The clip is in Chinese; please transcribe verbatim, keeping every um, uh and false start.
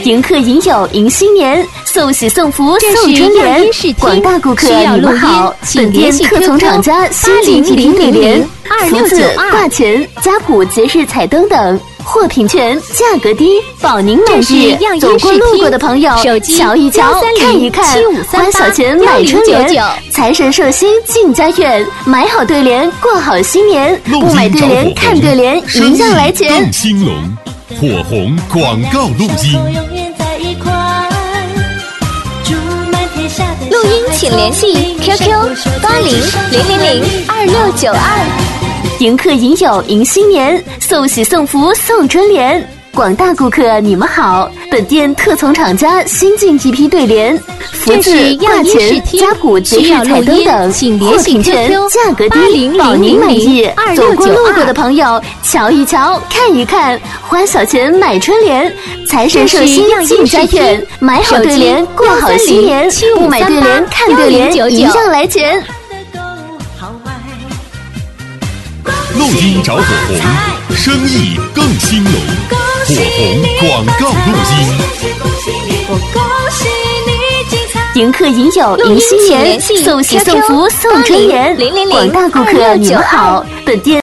迎客饮酒迎新年，送喜送福送春联。广大顾客你们好，本店特从厂家新进几批对联、福字、挂钱、家谱节日彩灯等。货品全，价格低，保您满意。走过路过的朋友，瞧一瞧，看一看，花小钱买春联，财神寿星进家园，买好对联过好新年，不买对联看对联，一样来钱。 更兴隆，火红广告录音。 录音请联系 Q Q 八零零零零二六九二。迎客饮酒迎新年，送喜送福送春联。广大顾客你们好，本店特从厂家新进几批对联、福字、挂钱、家谱节日彩灯等，货品全，价格低，保您满意。走过路过的朋友，瞧一瞧，看一看，花小钱买春联，财神寿星进家园，买好对联过好新年，不买对联看对联，一样来钱。 录音找火红，生意更兴隆。火红广告录音。 迎客饮酒迎新年，送喜送福送春联。广大顾客你们好，本店